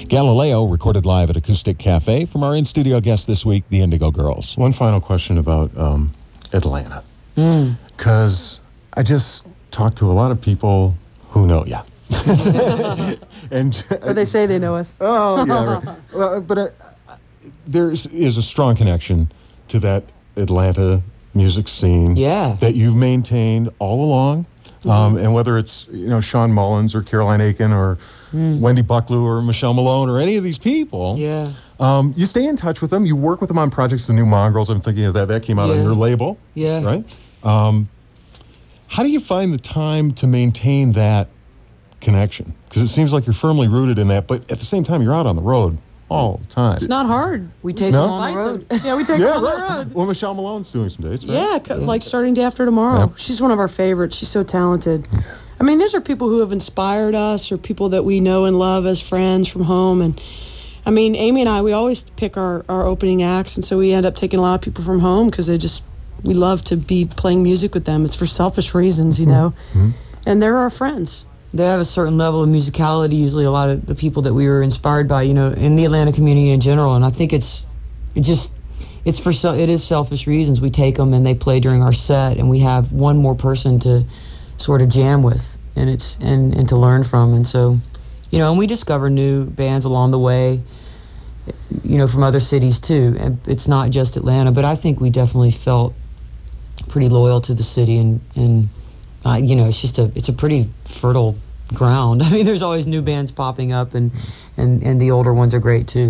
Galileo recorded live at Acoustic Cafe. From our in-studio guest this week, the Indigo Girls. One final question about Atlanta. Because I just talked to a lot of people who know you. Or they say they know us. Oh, yeah. Right. Well, but there is a strong connection to that Atlanta music scene that you've maintained all along. And whether it's, Sean Mullins or Caroline Aiken or Wendy Bucklew or Michelle Malone or any of these people, you stay in touch with them. You work with them on projects. The New Mongrels, I'm thinking of that. That came out on your label. Right? How do you find the time to maintain that connection? Because it seems like you're firmly rooted in that, but at the same time, you're out on the road all the time. It's not hard. We take them on the road. Yeah, we take them on the road. Well, Michelle Malone's doing some dates, right? Yeah, like starting day after tomorrow. She's one of our favorites. She's so talented. I mean, these are people who have inspired us or people that we know and love as friends from home. And I mean, Amy and I, we always pick our opening acts, and so we end up taking a lot of people from home because we love to be playing music with them. It's for selfish reasons, and they're our friends. They have a certain level of musicality, usually a lot of the people that we were inspired by, in the Atlanta community in general. And I think it is selfish reasons. We take them and they play during our set, and we have one more person to sort of jam with and to learn from. And so, and we discover new bands along the way, from other cities too. And it's not just Atlanta, but I think we definitely felt pretty loyal to the city, and it's a pretty fertile ground. I mean, there's always new bands popping up, and the older ones are great too.